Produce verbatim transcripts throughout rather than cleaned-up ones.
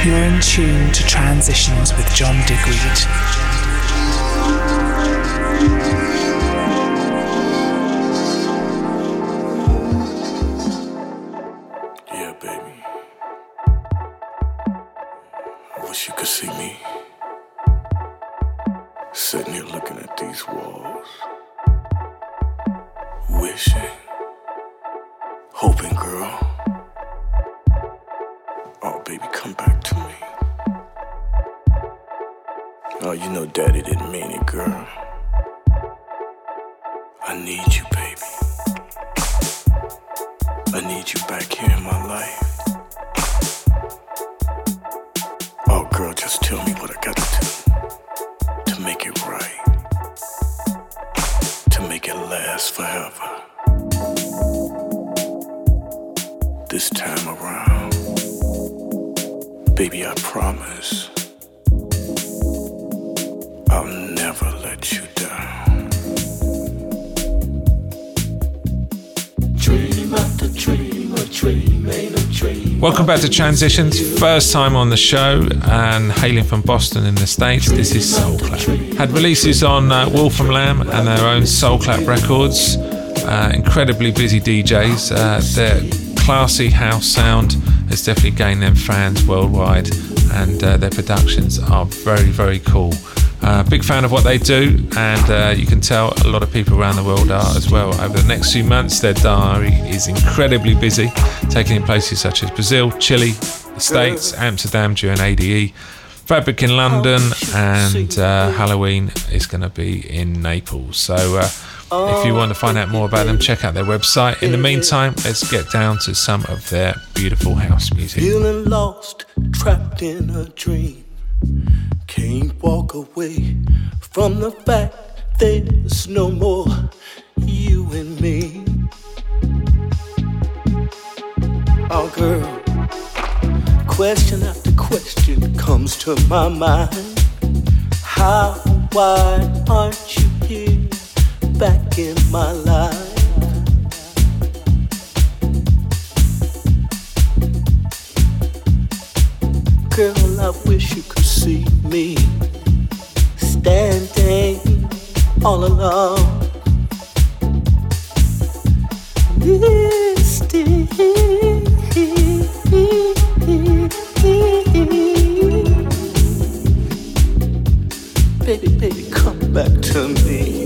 You're in tune to Transitions with John Digweed. Yeah, baby. I wish you could see me sitting here looking at these walls, wishing, hoping, girl. Oh, baby, come back to me. Oh, you know daddy didn't mean it, girl. I need you, baby. I need you back here in my life. Oh, girl, just tell me what I gotta do to make it right, to make it last forever. This time around, baby, I promise I'll never let you down. Dream after dream, a dream ain't a dream. Welcome back to Transitions, first time on the show and hailing from Boston in the States. This is Soulclap. Had releases on uh, Wolf and Lamb and their own Soulclap records. Uh, incredibly busy D Js. Uh, their classy house sound has definitely gained them fans worldwide, and uh, their productions are very, very cool. Uh, big fan of what they do, and uh, you can tell a lot of people around the world are as well. Over the next few months, their diary is incredibly busy, taking in places such as Brazil, Chile, the States, Amsterdam during A D E, Fabric in London, and uh, Halloween is going to be in Naples. So uh, if you want to find out more about them, check out their website. In the meantime, let's get down to some of their beautiful house music. Feeling lost, trapped in a dream. Can't walk away from the fact there's no more you and me. Oh, girl, question after question comes to my mind. How, why aren't you here back in my life? Girl, I wish you could see me standing all alone, misty. Baby, baby, come back to me.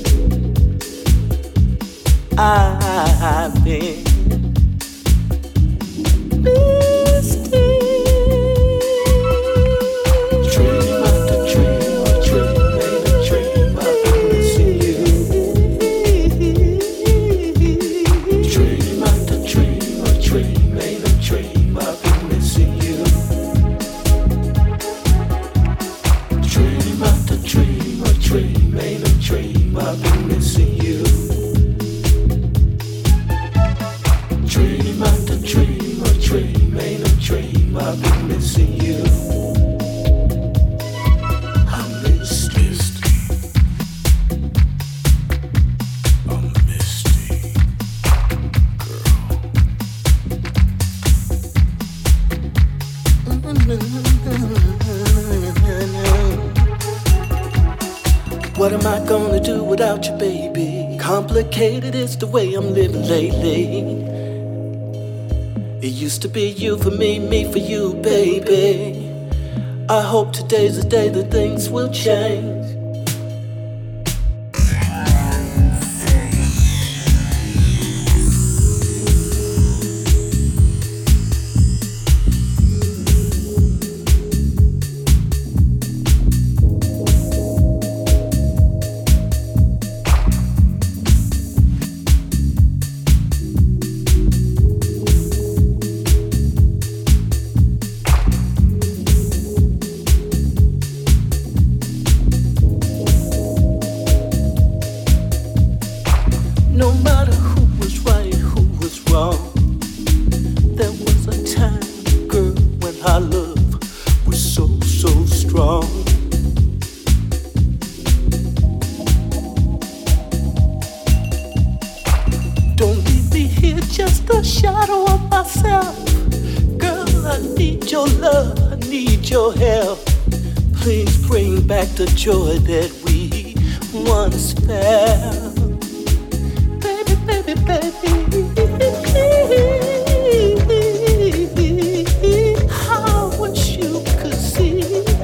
I've been misty. What am I gonna do without you, baby? Complicated is the way I'm living lately. It used to be you for me, me for you, baby. I hope today's the day that things will change. Just a shadow of myself. Girl, I need your love, I need your help. Please bring back the joy that we once felt. Baby, baby, baby. I wish you could see.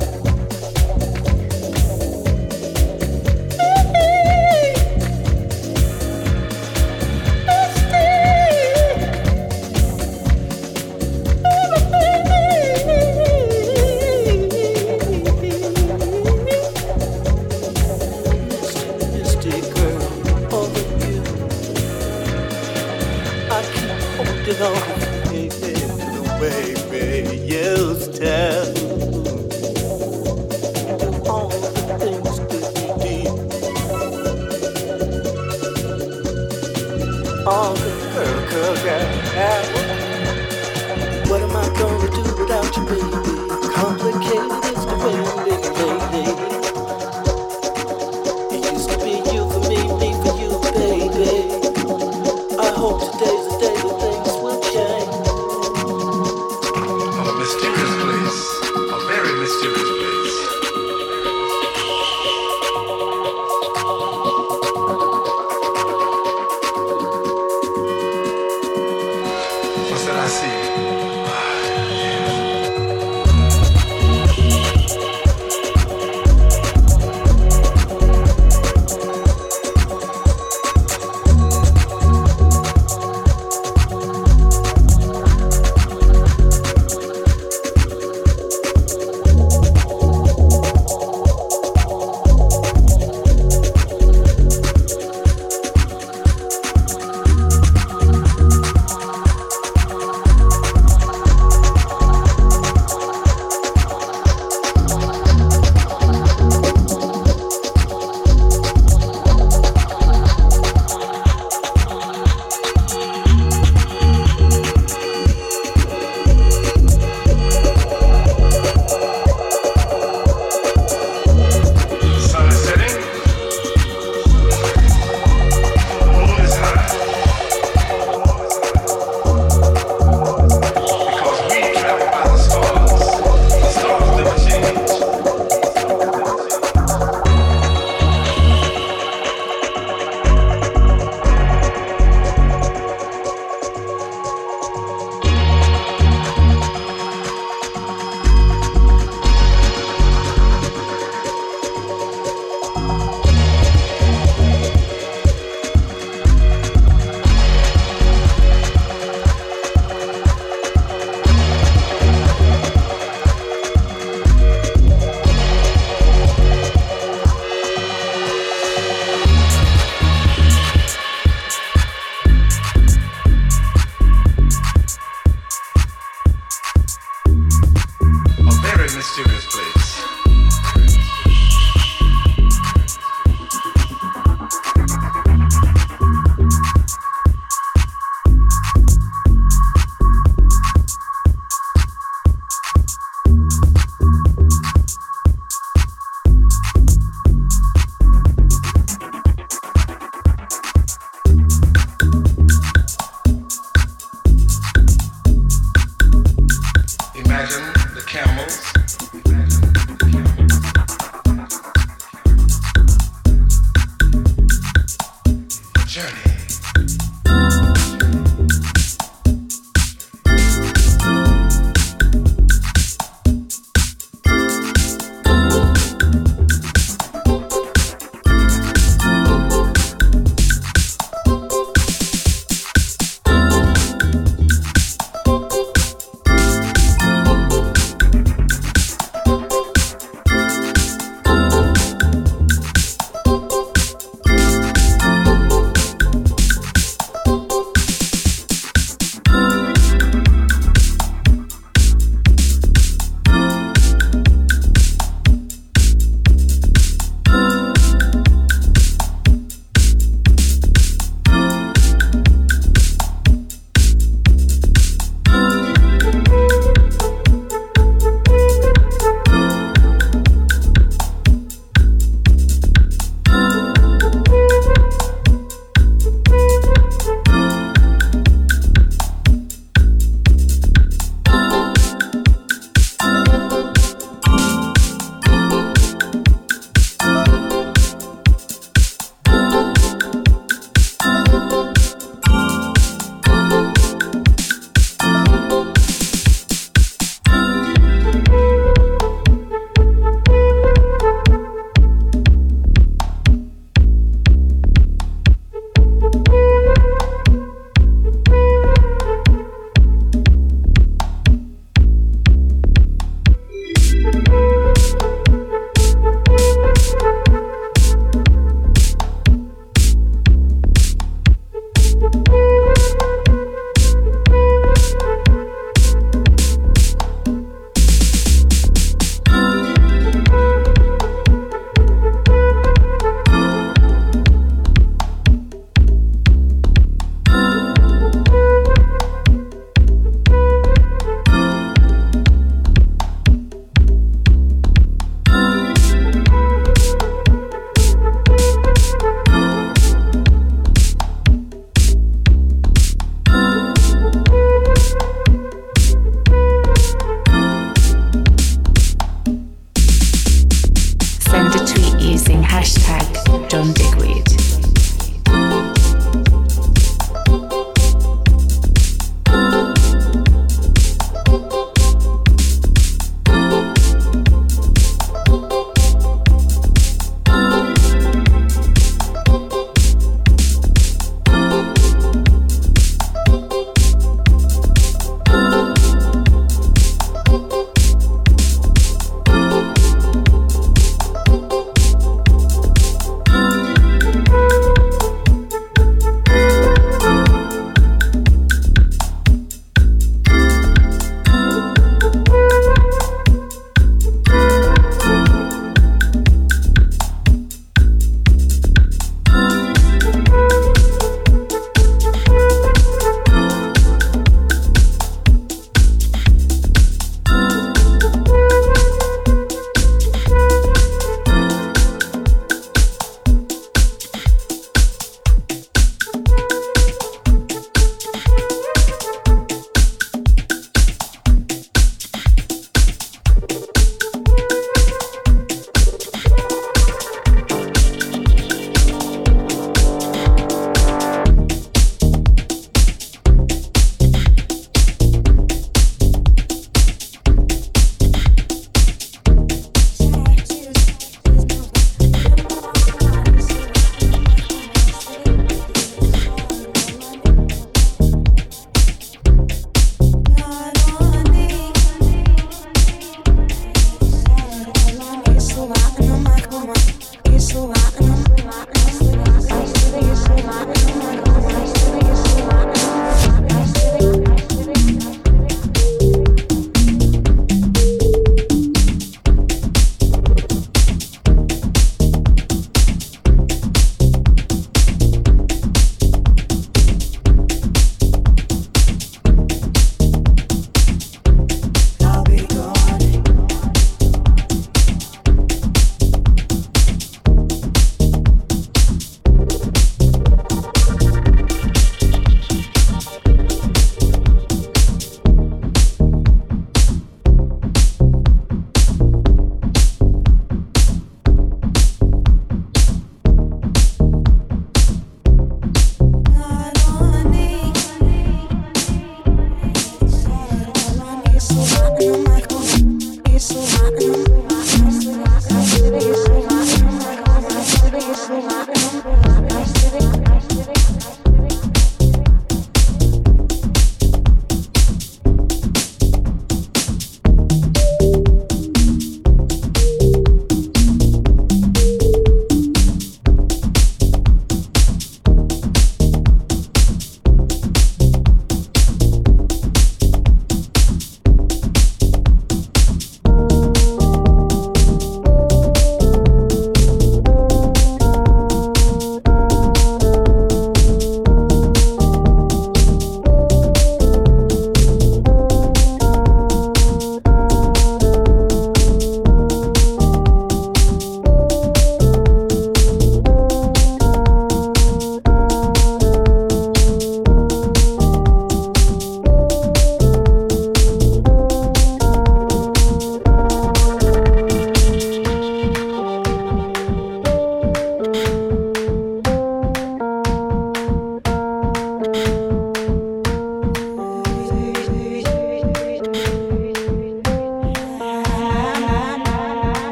What am I gonna do without you, baby? Complicated is the way I'm living, baby. It used to be you for me, me for you, baby. I hope today's the day that things will change. Oh, a mysterious place. A very mysterious place. What's that I see?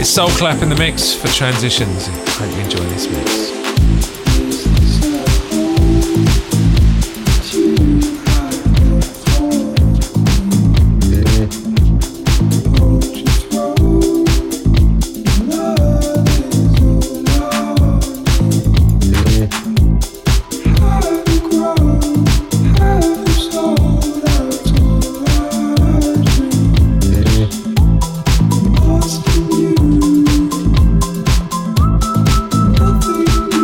Soul Clap in the mix for Transitions. Hope you enjoy this mix. Nothing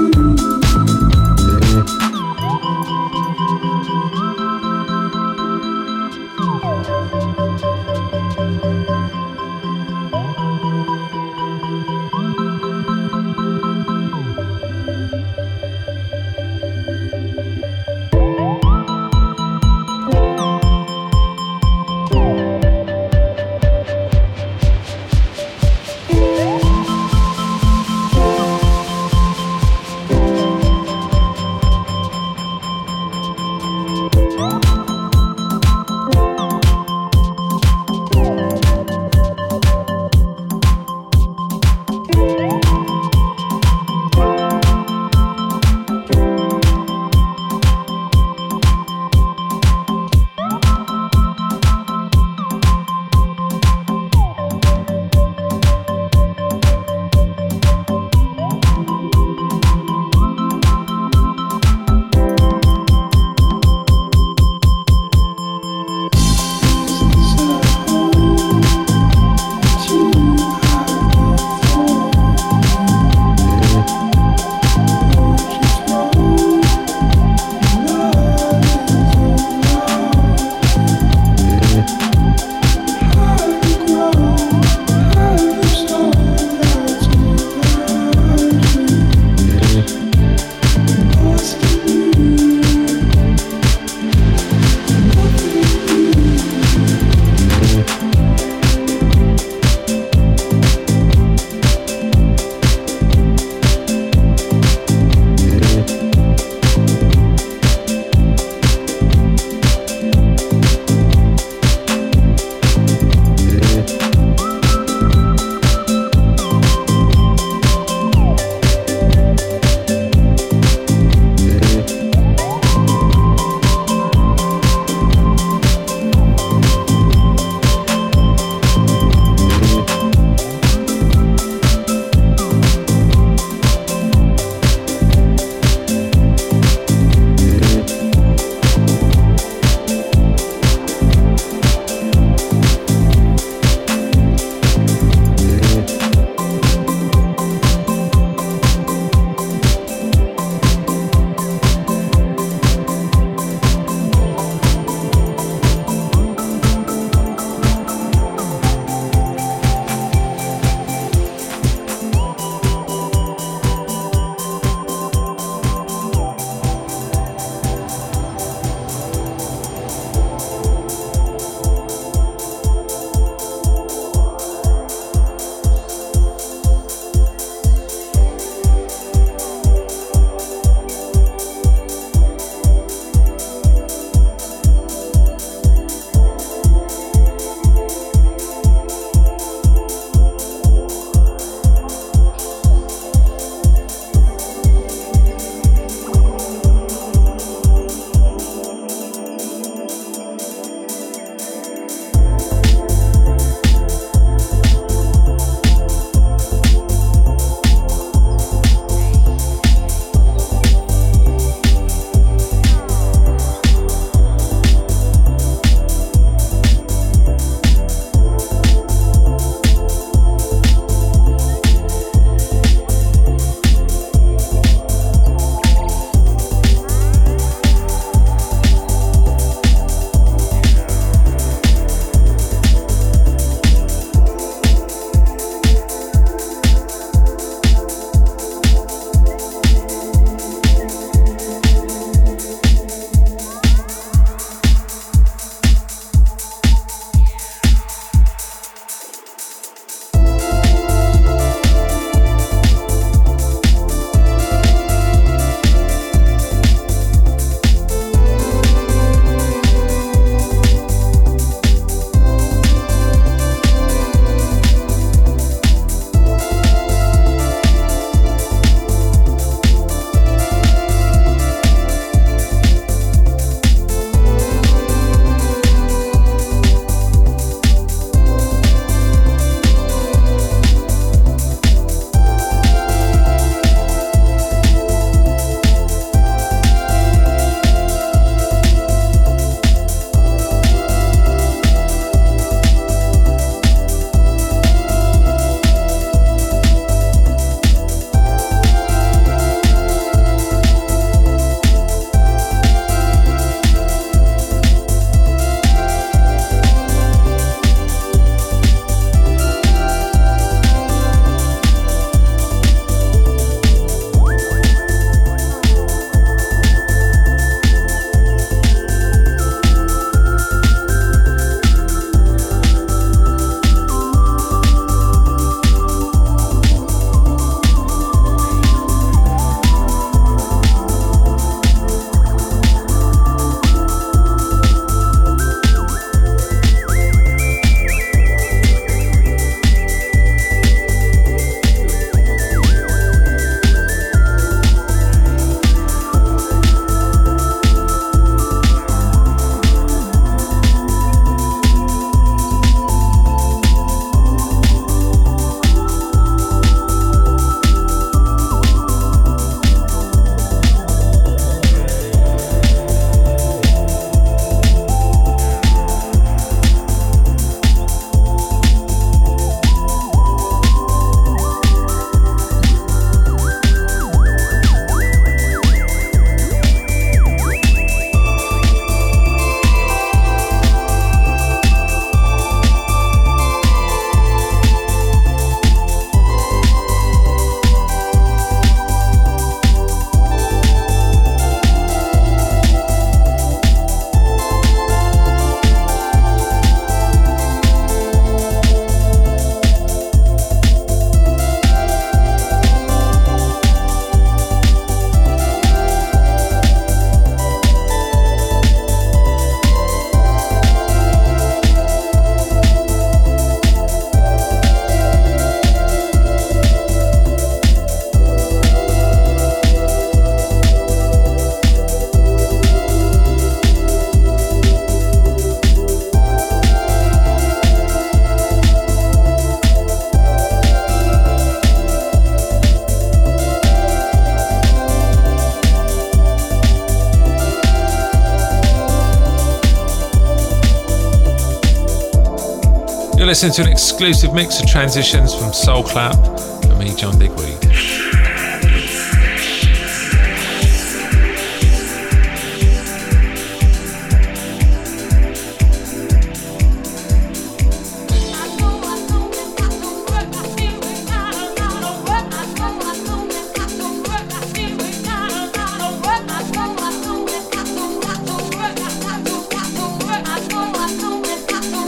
listening to an exclusive mix of transitions from Soul Clap for me, John Digweed.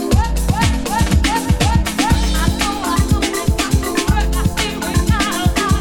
I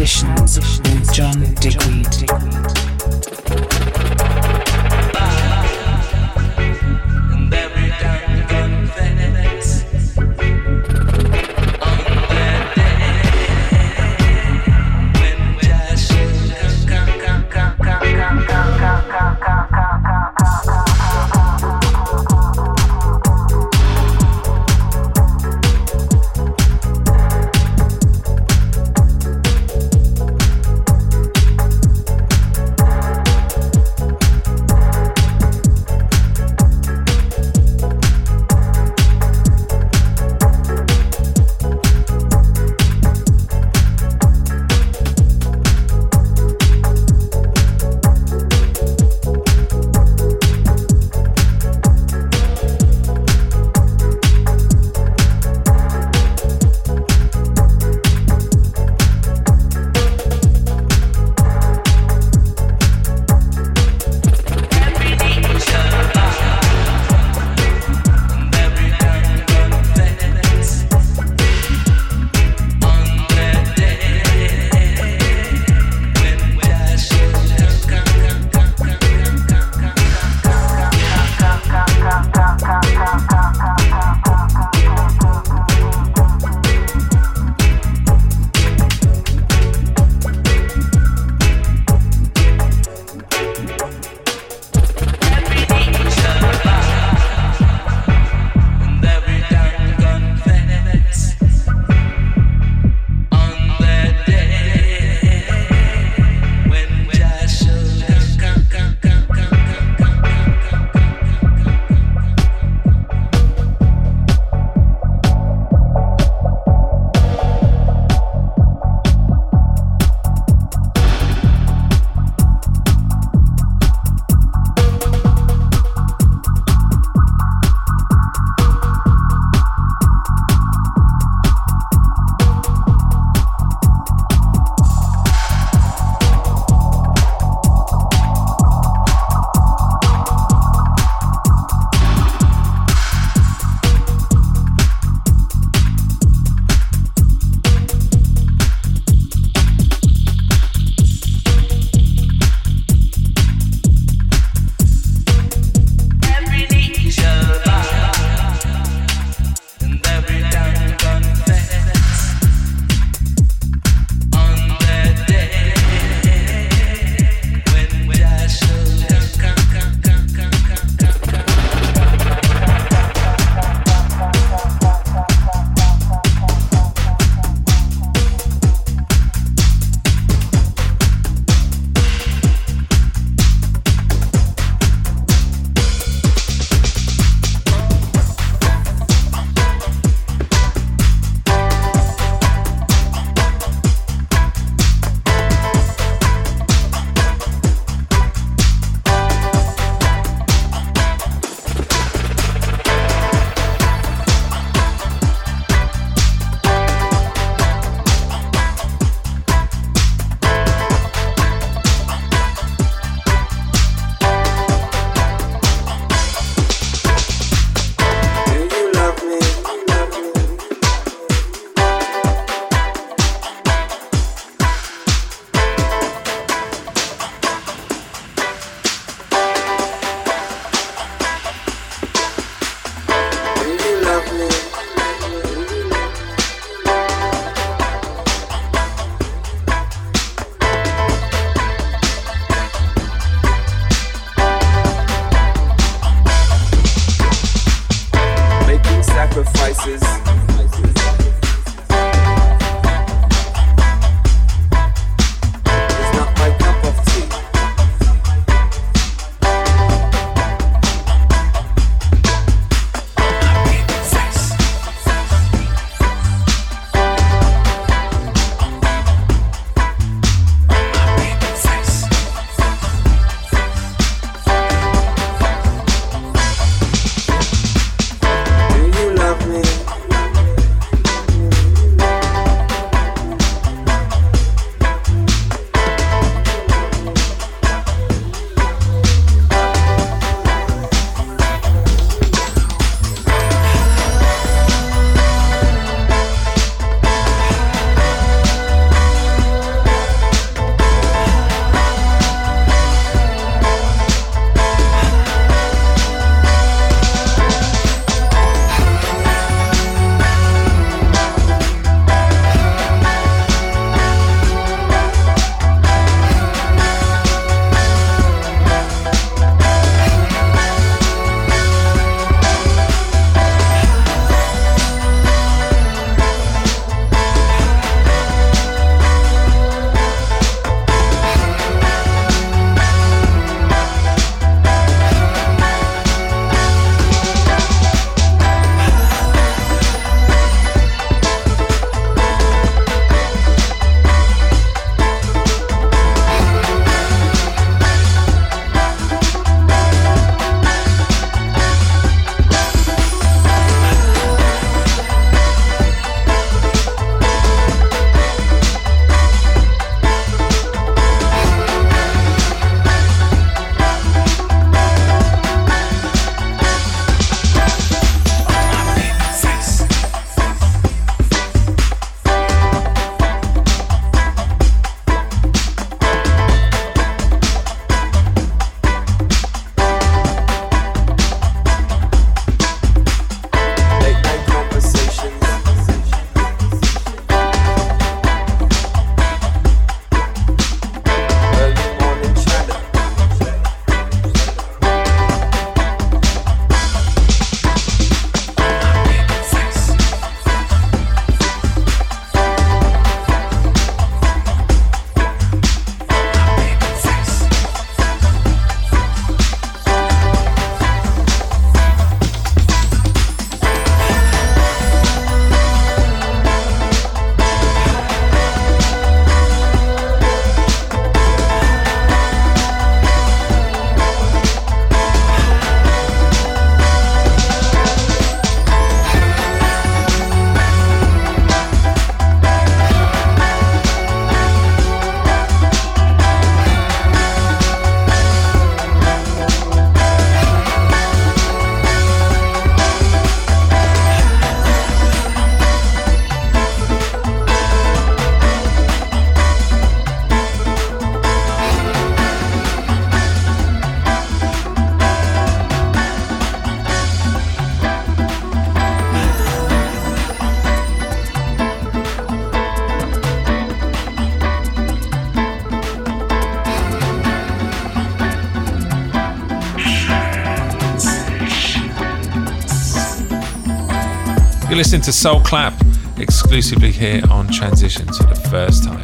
Transitions with John Digweed. listening to Soul Clap exclusively here on Transitions for the first time.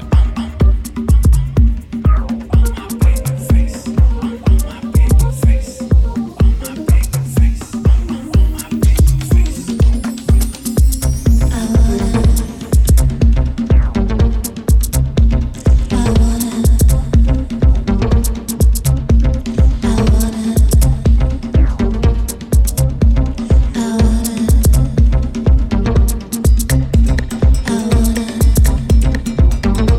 I wanna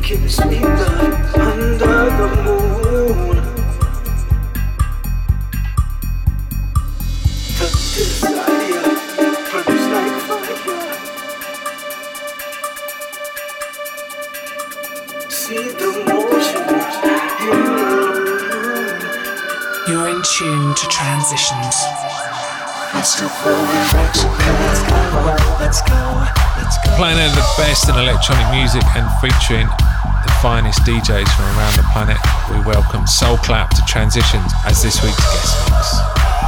making sweet love under the moon. The desire burns like fire. See the motion in the room. You're in tune to Transitions. Let's go, let's go, let's go, let's go. Playing out the best in electronic music and featuring the finest D Js from around the planet, we welcome Soulclap to Transitions as this week's guest mix.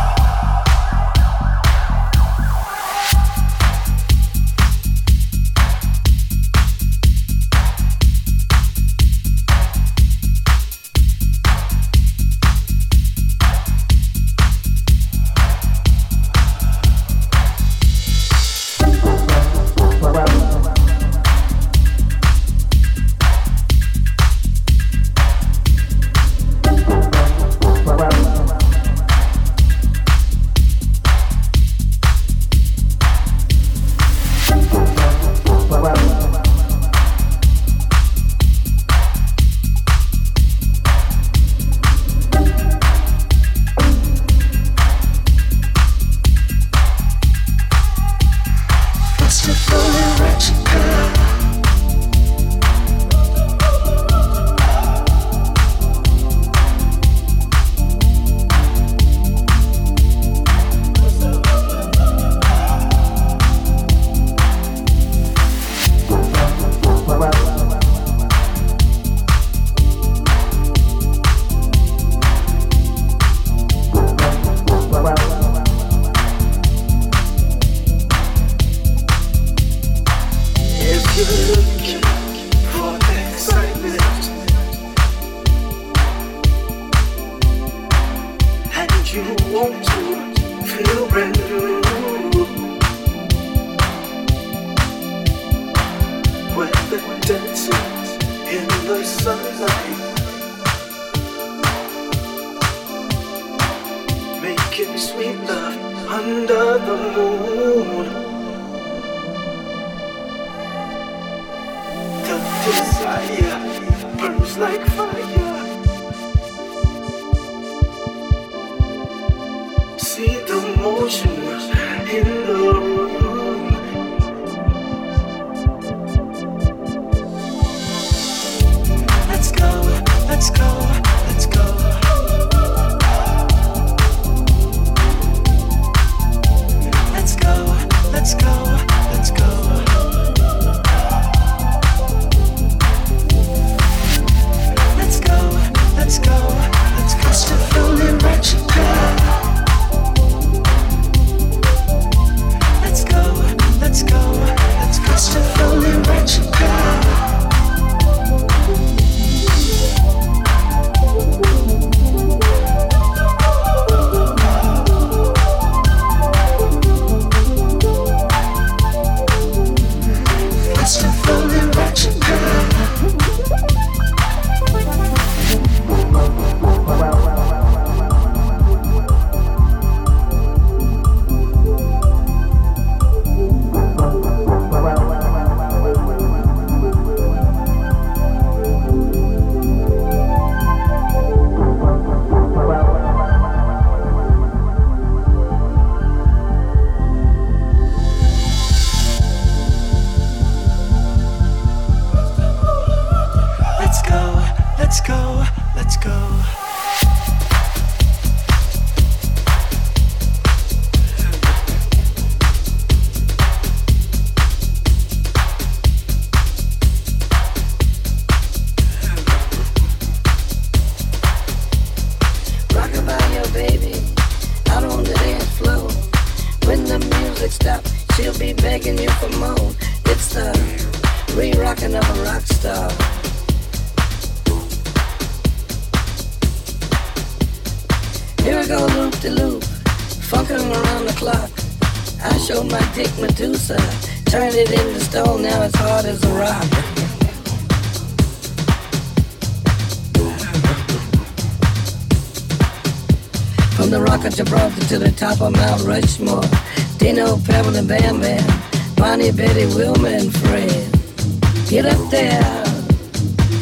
From the Rock of Gibraltar to the top of Mount Rushmore, Dino, Pebble, and Bam Bam, Bonnie, Betty, Wilma, and Fred. Get up there,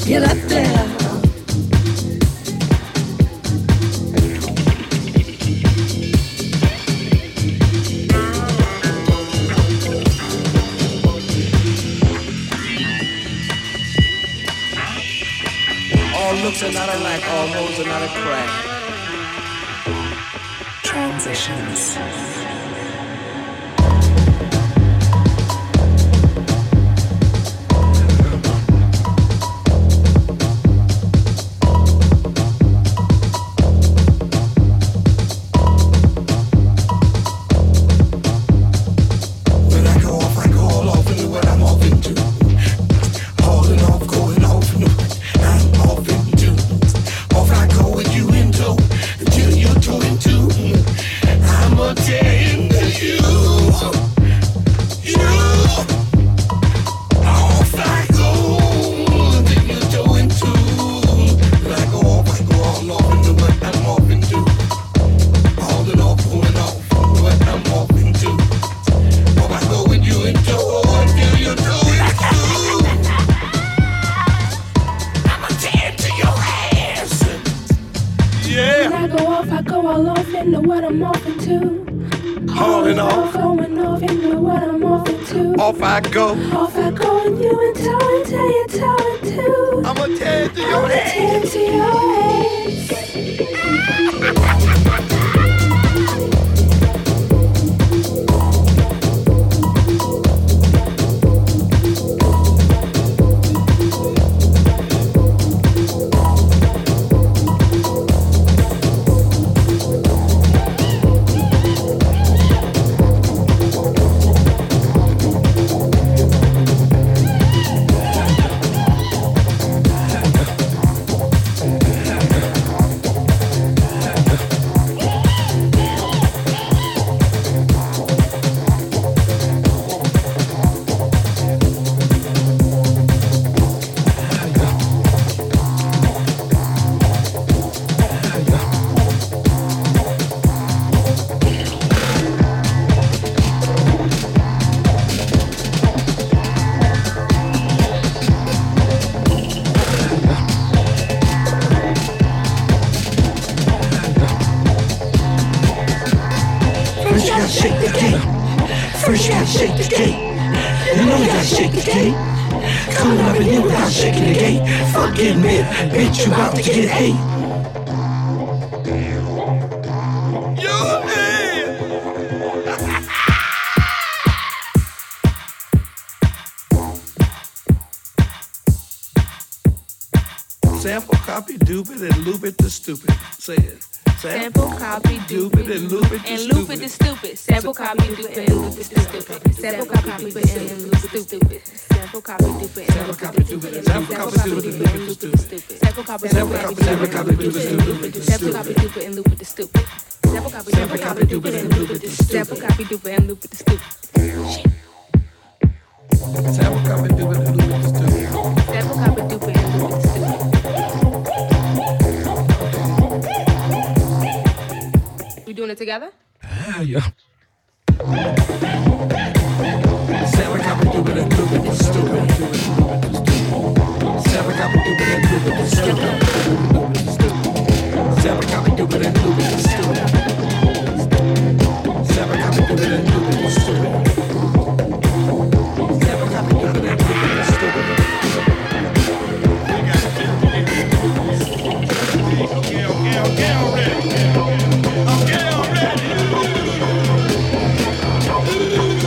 Get up there. All looks are not alike, all holes are not a crack. Transitions. Off I go. Off I go and you and toe and tell you toe and two. I'ma tear it to your head. Tear it to your bitch, you about to get hate. Sample, copy, dupe it, and loop it to stupid. Say it. Sample, copy, dupe it, and loop it to stupid. Sample, copy, dupe it, and loop it to stupid. Sample, copy, dupe it, and loop it to stupid. Sample, copy, dupe it, and loop it to stupid. Sample, copy, dupe it, and loop it to stupid. Sample, copy, dupe it, and loop it to stupid. Sample, copy, dupe it, and loop it to stupid. Sample, copy, dupe it, and loop it to stupid. Sample, copy, dupe it, and loop it to stupid. Sample, copy, dupe it, and loop it to stupid. Sample, copy, dupe it, and loop it to stupid. We doing it together? Ah, yeah. Sample, copy, dupe it, and loop it to stupid. Sample, copy, dupe it, and loop it to stupid. Sample, copy, dupe it, and loop it to stupid. Sample, copy, dupe it, and loop it to stupid. Sample, copy, dupe it, and loop it to stupid. Okay, okay, okay, already. Okay, already.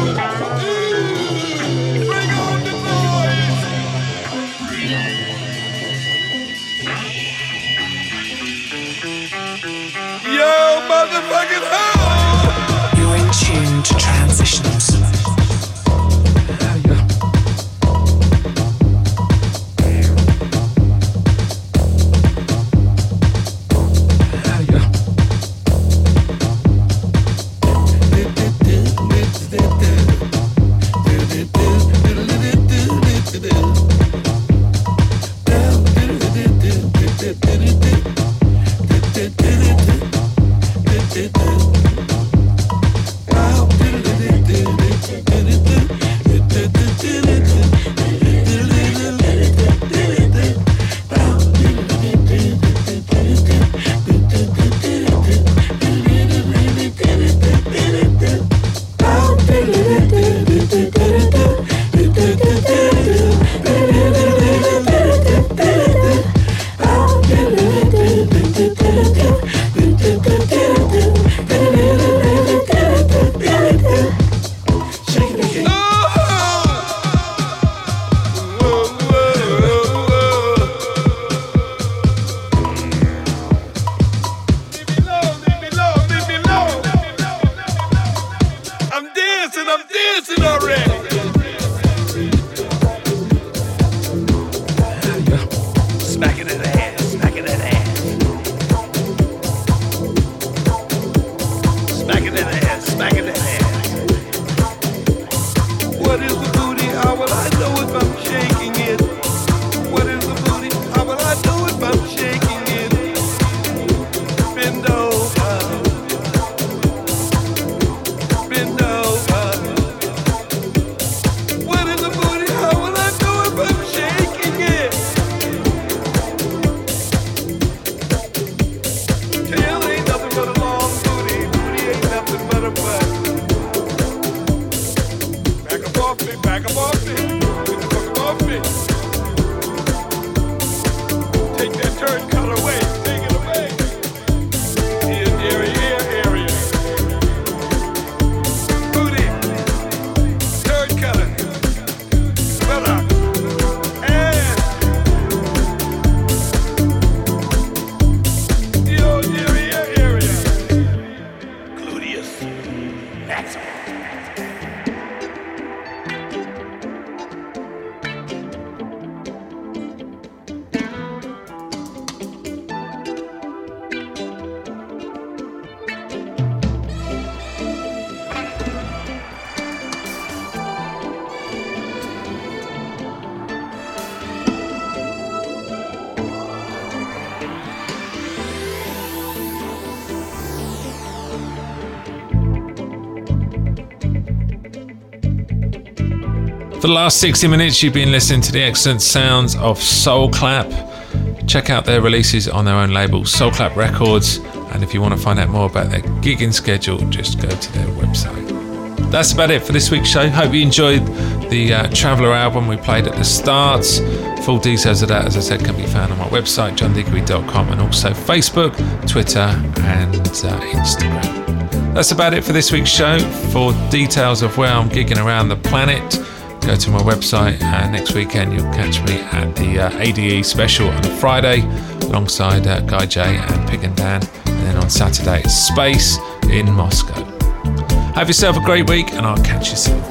For the last sixty minutes, you've been listening to the excellent sounds of Soul Clap. Check out their releases on their own label, Soul Clap Records. And if you want to find out more about their gigging schedule, just go to their website. That's about it for this week's show. Hope you enjoyed the uh, Traveller album we played at the start. Full details of that, as I said, can be found on my website, john digweed dot com, and also Facebook, Twitter, and uh, Instagram. That's about it for this week's show. For details of where I'm gigging around the planet, go to my website, and next weekend you'll catch me at the uh, A D E special on a Friday alongside uh, Guy J and Pig and Dan, and then on Saturday it's Space in Moscow. Have yourself a great week, and I'll catch you soon.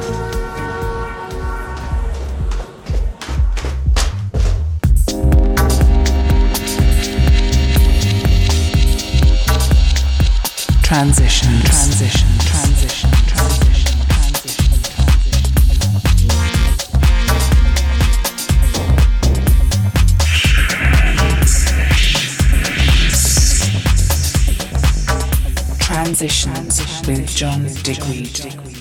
Transition, transition, transition, transition, transition. Transitions with John Digweed.